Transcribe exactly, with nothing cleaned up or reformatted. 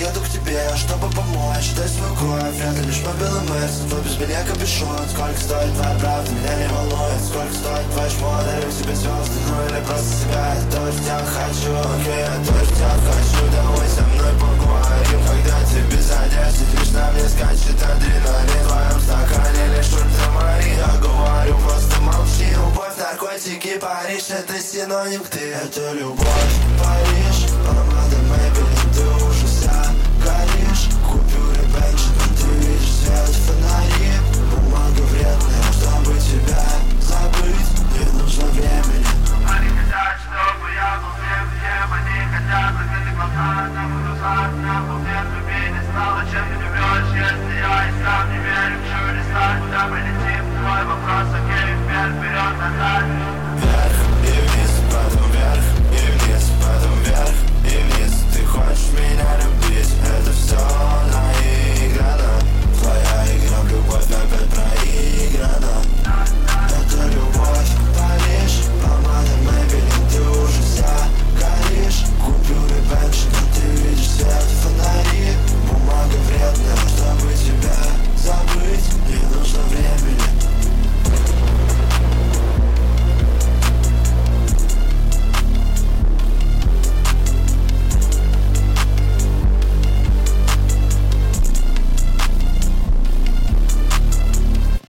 приеду к тебе, чтобы помочь. Дай свою кровь, это лишь по белым мерсам. Твой без меня капюшон. Сколько стоит твоя правда, меня не волнует. Сколько стоит твой шмот, дарю тебе звезды. Ну или просто себя, я тоже тебя хочу. Окей, я тоже тебя хочу. Давай со мной поговорим, когда ты без одежды. Лишь на мне скачет адреналин. В твоем стакане лишь ультрамарин. Я говорю, просто молчи. Любовь, наркотики, Париж, это синоним. Ты это любовь, Париж. Помада Мэйбелин, ты уже вся горишь. Купюры Бенджамин, ты видишь свет в фонари. Бумага вредная, чтобы тебя забыть, не нужно времени. Они хотят, чтобы я был всем, всем. Они хотят закрыть глаза, на глазах, на пути любви не стало. Чем ты живешь, если я и сам не верю в чудеса? Куда мы летим? Твой вопрос, окей, вверх, вперед, назад. Вверх.